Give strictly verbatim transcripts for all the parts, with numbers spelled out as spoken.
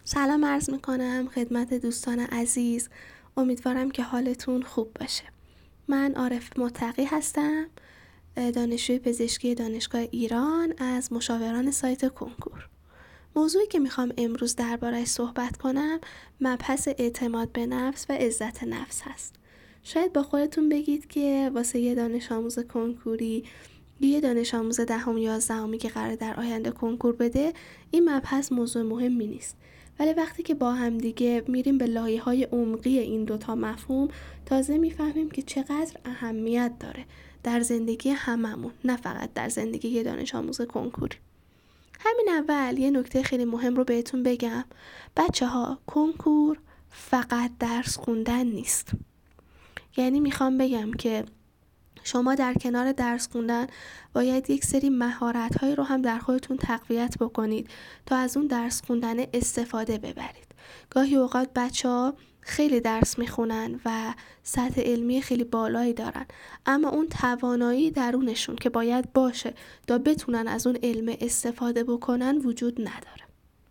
سلام عرض میکنم خدمت دوستان عزیز. امیدوارم که حالتون خوب باشه. من عارف متقی هستم، دانشجوی پزشکی دانشگاه ایران از مشاوران سایت کنکور. موضوعی که میخوام امروز درباره‌اش صحبت کنم مبحث اعتماد به نفس و عزت نفس هست. شاید با خودتون بگید که واسه یه دانش آموز کنکوری، یه دانش آموز دهم یازدهمی که قراره در آینده کنکور بده، این مبحث موضوع مهمی نیست. ولی وقتی که با هم دیگه میریم به لایه‌های عمقی این دوتا مفهوم، تازه میفهمیم که چقدر اهمیت داره در زندگی هممون، نه فقط در زندگی یه دانش آموز کنکوری. همین اول یه نکته خیلی مهم رو بهتون بگم. بچه ها، کنکور فقط درس خوندن نیست. یعنی میخوام بگم که شما در کنار درس خوندن باید یک سری مهارت‌هایی رو هم در خودتون تقویت بکنید تا از اون درس خوندن استفاده ببرید. گاهی اوقات بچه‌ها خیلی درس میخونن و سطح علمی خیلی بالایی دارن، اما اون توانایی درونشون که باید باشه تا بتونن از اون علم استفاده بکنن وجود نداره.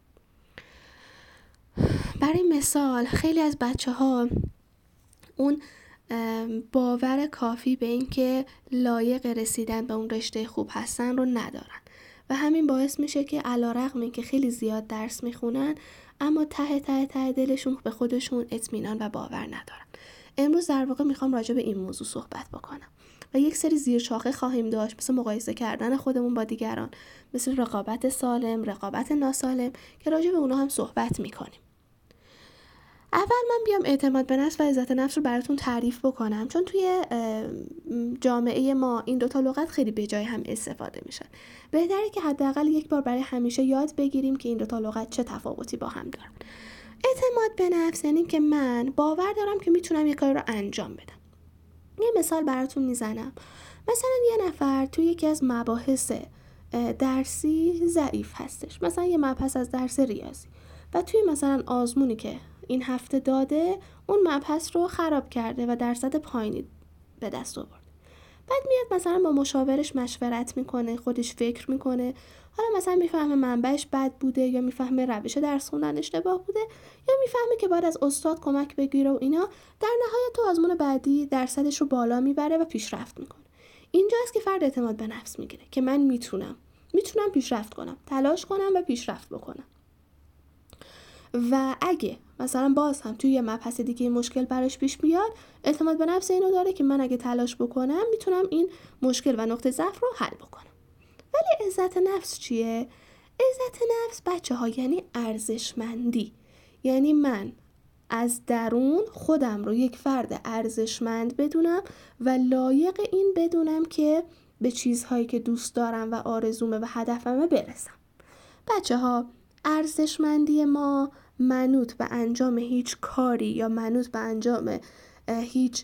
برای مثال خیلی از بچه‌ها اون باور کافی به این که لایق رسیدن به اون رشته خوب هستن رو ندارن و همین باعث میشه که علیرغم این که خیلی زیاد درس میخونن اما ته ته ته دلشون به خودشون اطمینان و باور ندارن. امروز در واقع میخوام راجع به این موضوع صحبت بکنم و یک سری زیرشاخه خواهیم داشت، مثل مقایسه کردن خودمون با دیگران، مثل رقابت سالم، رقابت ناسالم، که راجع به اونها هم صحبت میکنیم. اول من بیام اعتماد به نفس و عزت نفس رو براتون تعریف بکنم، چون توی جامعه ما این دوتا لغت خیلی به جای هم استفاده میشن. بهتره که حداقل یک بار برای همیشه یاد بگیریم که این دوتا لغت چه تفاوتی با هم دارن. اعتماد به نفس یعنی که من باور دارم که میتونم یک کاری رو انجام بدم. یه مثال براتون میزنم. مثلا یه نفر توی یکی از مباحث درسی ضعیف هستش، مثلا یه مبحث از درس ریاضی، و توی مثلا آزمونی که این هفته داده اون مبحث رو خراب کرده و درصد پایینی به دست آورده. بعد میاد مثلا با مشاورش مشورت میکنه، خودش فکر میکنه، حالا مثلا میفهمه منبعش بد بوده یا میفهمه روش درس خوندن اشتباه بوده یا میفهمه که باید از استاد کمک بگیره و اینا. در نهایت تو آزمون بعدی درصدش رو بالا میبره و پیشرفت میکنه. اینجاست که فرد اعتماد به نفس میگیره که من میتونم میتونم پیشرفت کنم، تلاش کنم و پیشرفت بکنم. و اگه مثلا باز هم توی یه مبحث دیگه مشکل براش پیش بیاد، اعتماد به نفس اینو داره که من اگه تلاش بکنم میتونم این مشکل و نقطه ضعف رو حل بکنم. ولی عزت نفس چیه؟ عزت نفس بچه ها یعنی ارزشمندی. یعنی من از درون خودم رو یک فرد ارزشمند بدونم و لایق این بدونم که به چیزهایی که دوست دارم و آرزومه و هدفمه برسم. بچه ها، ارزشمندی ما منوط به انجام هیچ کاری یا منوط به انجام هیچ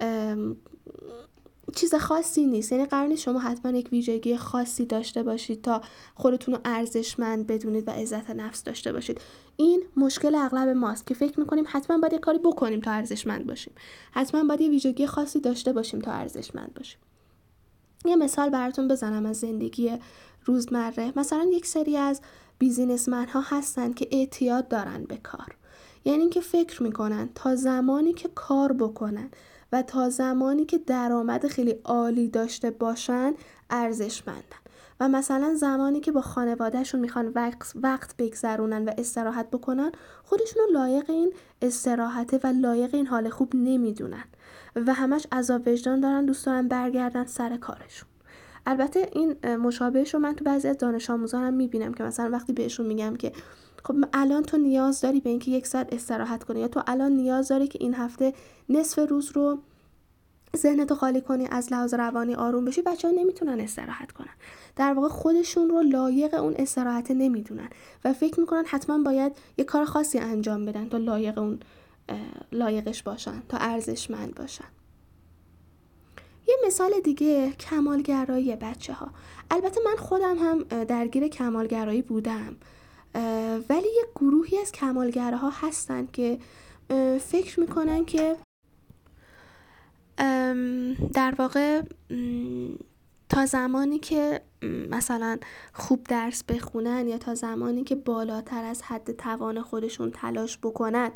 چیز خاصی نیست. یعنی قرار نیست شما حتما یک ویژگی خاصی داشته باشید تا خودتون رو ارزشمند بدونید و عزت نفس داشته باشید. این مشکل اغلب ماست که فکر میکنیم حتما باید یک کاری بکنیم تا ارزشمند باشیم، حتما باید یه ویژگی خاصی داشته باشیم تا ارزشمند باشیم. یه مثال براتون بزنم از زندگی روزمره. مثلا یک سری از بیزینسمن ها هستن که اعتیاد دارن به کار، یعنی اینکه فکر میکنن تا زمانی که کار بکنن و تا زمانی که درآمد خیلی عالی داشته باشن ارزشمندن، و مثلا زمانی که با خانوادهشون میخوان وقت, وقت بگذرونن و استراحت بکنن خودشون رو لایق این استراحت و لایق این حال خوب نمیدونن و همش عذاب وجدان دارن، دوست دارن برگردن سر کارشون. البته این مشابهش رو من تو بعضی از دانش آموزانم میبینم که مثلا وقتی بهشون میگم که خب الان تو نیاز داری به اینکه یک ساعت استراحت کنی، یا تو الان نیاز داری که این هفته نصف روز رو ذهنتو خالی کنی، از لحاظ روانی آروم بشی، بچه‌ها نمیتونن استراحت کنن. در واقع خودشون رو لایق اون استراحت نمیدونن و فکر میکنن حتما باید یک کار خاصی انجام بدن تا لایق اون لایقش باشن، تا ارزشمند باشن. یه مثال دیگه کمالگرایی بچه ها. البته من خودم هم درگیر کمالگرایی بودم، ولی یه گروهی از کمالگرها هستن که فکر میکنن که در واقع تا زمانی که مثلا خوب درس بخونن یا تا زمانی که بالاتر از حد توان خودشون تلاش بکنن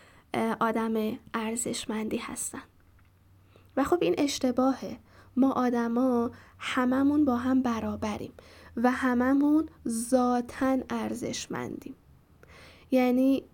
آدم ارزشمندی هستن. و خب این اشتباهه. ما آدما هممون با هم برابریم و هممون ذاتاً ارزشمندیم. یعنی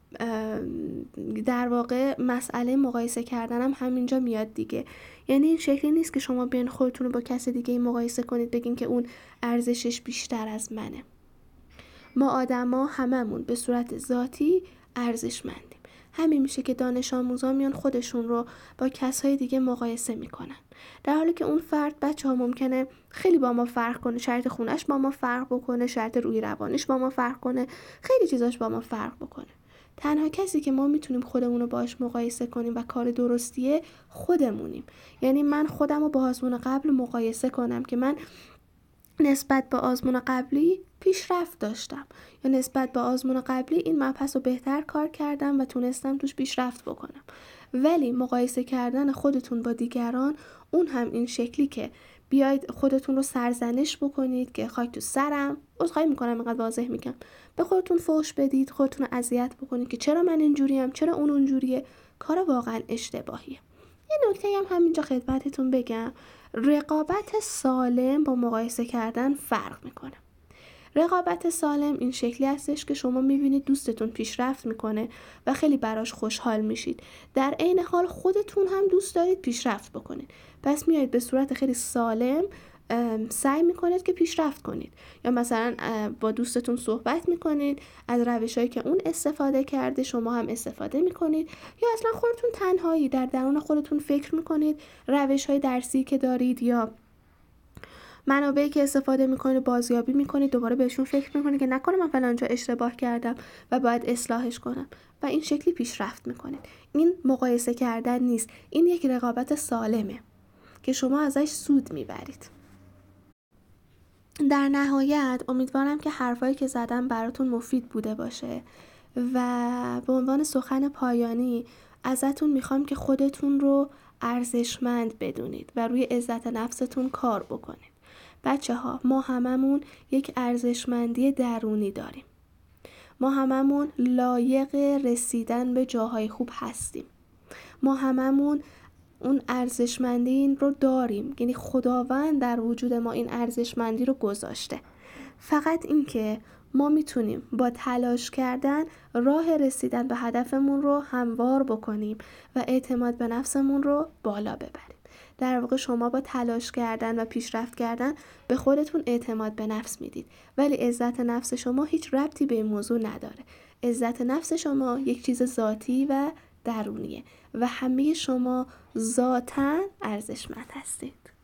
در واقع مسئله مقایسه کردن هم همینجا میاد دیگه. یعنی این شکلی نیست که شما بیان خودتون رو با کس دیگه مقایسه کنید بگین که اون ارزشش بیشتر از منه. ما آدما هممون به صورت ذاتی ارزشمندیم. همین میشه که دانش آموزا میان خودشون رو با کسای دیگه مقایسه میکنن، در حالی که اون فرد بچه ها ممکنه خیلی با ما فرق کنه، شرط خونش با ما فرق بکنه، شرط روی روانش با ما فرق کنه، خیلی چیزاش با ما فرق بکنه. تنها کسی که ما میتونیم خودمون رو باهاش مقایسه کنیم و کار درستیه خودمونیم. یعنی من خودم رو با آزمون قبل مقایسه کنم که من نسبت به آزمون قبلی پیشرفت داشتم یا نسبت به آزمون قبلی این مبحث رو بهتر کار کردم و تونستم توش پیشرفت بکنم. ولی مقایسه کردن خودتون با دیگران اون هم این شکلی که بیاید خودتون رو سرزنش بکنید که خاک تو سرم، عذرخواهی میکنم اینقدر واضح میگم، به خودتون فحش بدید، خودتون رو اذیت بکنید که چرا من اینجوریم، چرا اون اونجوریه، کار واقعا اشتباهیه. یه نکته هم همینجا خدمتتون بگم، رقابت سالم با مقایسه کردن فرق میکنه. رقابت سالم این شکلی هستش که شما میبینید دوستتون پیشرفت میکنه و خیلی براش خوشحال میشید، در عین حال خودتون هم دوست دارید پیشرفت بکنید، پس میایید به صورت خیلی سالم سعی میکنید که پیشرفت کنید. یا مثلا با دوستتون صحبت میکنید از روش‌هایی که اون استفاده کرده شما هم استفاده میکنید، یا اصلا خودتون تنهایی در درون خودتون فکر میکنید روش‌های درسی که دارید یا منابعی که استفاده میکنید بازیابی میکنید، دوباره بهشون فکر میکنید که نکنه من فلان جا اشتباه کردم و باید اصلاحش کنم و این شکلی پیشرفت میکنید. این مقایسه کردن نیست، این یک رقابت سالمه که شما ازش سود میبرید. در نهایت امیدوارم که حرفایی که زدم براتون مفید بوده باشه و به عنوان سخن پایانی ازتون میخوام که خودتون رو ارزشمند بدونید و روی عزت نفستون کار بکنید. بچه ها، ما هممون یک ارزشمندی درونی داریم. ما هممون لایق رسیدن به جاهای خوب هستیم. ما هممون اون ارزشمندی این رو داریم، یعنی خداوند در وجود ما این ارزشمندی رو گذاشته. فقط این که ما میتونیم با تلاش کردن راه رسیدن به هدفمون رو هموار بکنیم و اعتماد به نفسمون رو بالا ببریم. در واقع شما با تلاش کردن و پیشرفت کردن به خودتون اعتماد به نفس میدید، ولی عزت نفس شما هیچ ربطی به این موضوع نداره. عزت نفس شما یک چیز ذاتی و درونیه و همه شما ذاتاً ارزشمند هستید.